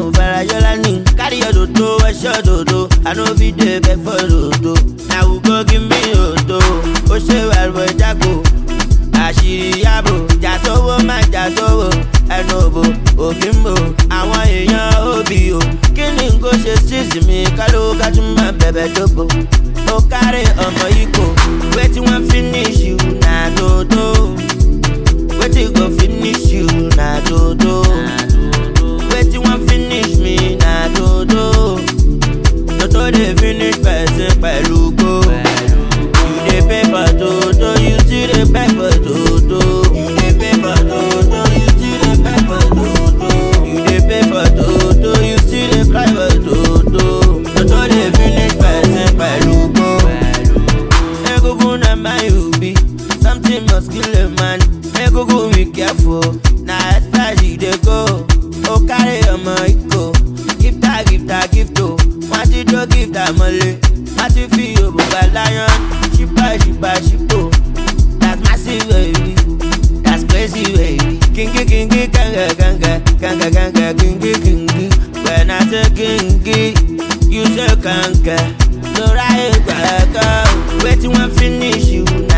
no Farajolani. Carry your dodo, wash your dodo. I know if they beg for dodo. Now we go give me dodo. Oh, say well, boy, Jago. Àṣírí yàbò, jàsówó má jàsówó, ẹnubò, òkìmbò, àwọn èèyàn òbí o. Kí ni n kò ṣe sísì mi, káló kájú má bẹ̀bẹ̀ dógbò. Ó kárí ọmọ ikọ̀, wetin wan finish you na dodo. Wetin go finish you na dodo. Wetin wan finish me na dodo. Dodo dey finish person pẹ̀lú go. You dey pay for dodo, you still dey pay for dodo. You dey pay for dodo, you still dey pay for dodo. You dey pay for dodo, you still dey cry for dodo. Dodo dey finish person pẹ̀lú go. Egungun na my ubi, something must kill a man. Egungun be careful, na express you dey go. O carry ọmọ ikọ̀, gift o. Wọ́n ti jó gift mọ́lẹ̀, wọ́n ti fi òbúgba lion. Shipo. That's massive, baby. That's crazy, baby. Kingi, ganga, kingi. When I say kingi, you say ganga. No right, go. Wait till I finish you.